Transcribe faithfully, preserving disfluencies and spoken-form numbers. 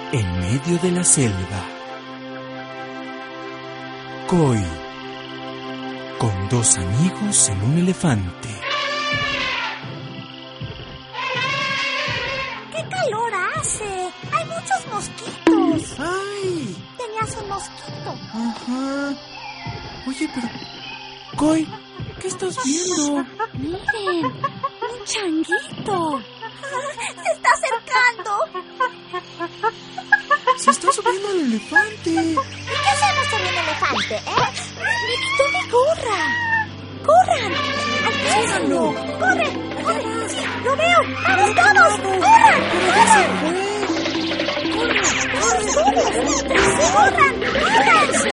En medio de la selva, Koi, con dos amigos en un elefante. ¡Qué calor hace! ¡Hay muchos mosquitos! ¡Ay! Tenías un mosquito. Ajá. Oye, pero... Koi, ¿qué estás viendo? Miren, un changuito. Se está acercando. Se está subiendo al elefante. ¿Y qué hacemos con un elefante, eh? ¡Me quitó mi gorra! ¡Corran! ¡Alcánzalo! ¡Corre! ¡Corre! ¡Sí, lo veo! ¡Vamos todos! ¡Corran! ¡Corran! ¡Corran! ¡Corran! ¡Corran! ¡Corran!